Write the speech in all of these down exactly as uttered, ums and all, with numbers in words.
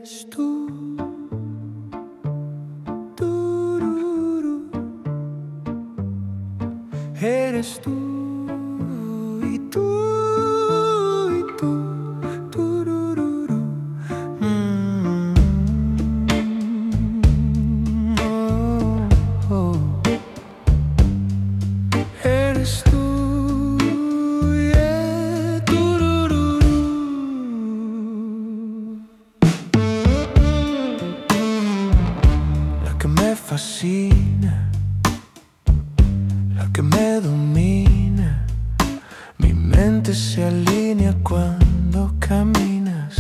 eres tú. Tururú. Eres tú y tú y tú. Tururú. Mm. Oh, oh. Eres tú. Que me fascina, la que me domina. Mi mente se alinea cuando caminas.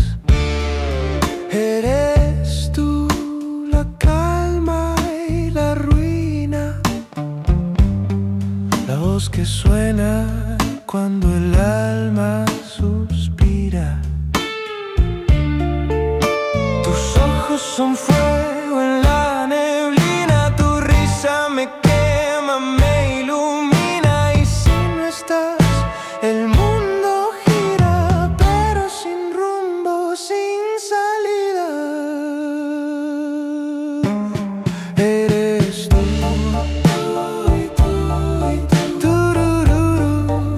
Eres tú la calma y la ruina, la voz que suena cuando el alma suspira. Tus ojos son fuego en la neblina, tu risa me quema, me ilumina. Y si no estás, el mundo gira, pero sin rumbo, sin salida. Eres tú. Tururú.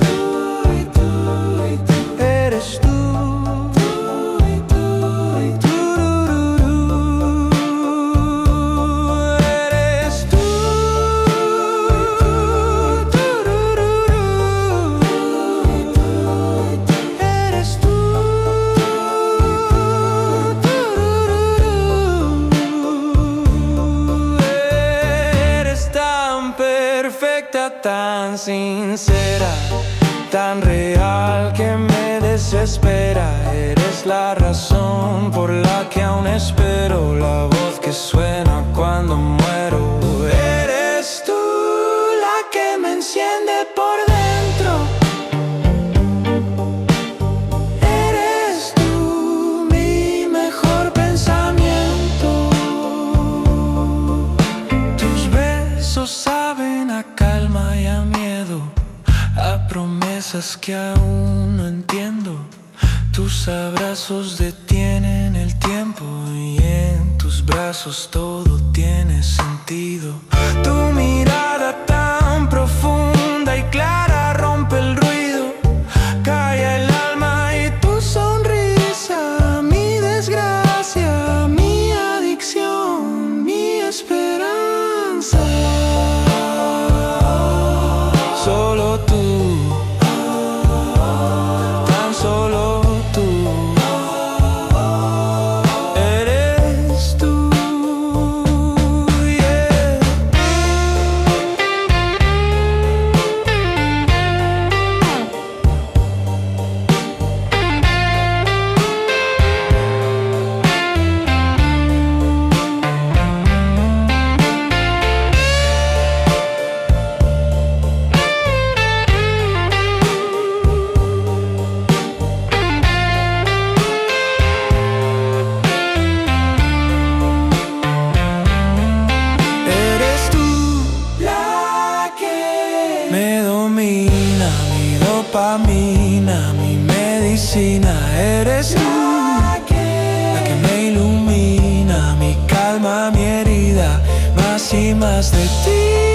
Eres tú. Perfecta, tan sincera, tan real que me desespera. Eres la razón por la que aún espero, la voz que suena cuando muero. Eres tú la que me enciende por dentro. Eres tú mi mejor pensamiento. Tus besos saben a calma y a miedo, a promesas que aún no entiendo. Tus abrazos detienen el tiempo y en tus brazos todo tiene sentido. Tu mirada tan profunda y clara rompe el ruido, calla el alma y tu sonrisa, mi desgracia, mi adicción, mi esperanza. Solo tú, tan solo tú, eres tú, yeah. Me domina mi dopamina, mi medicina. Eres tú la que me ilumina, mi calma, mi herida. Más y más de ti.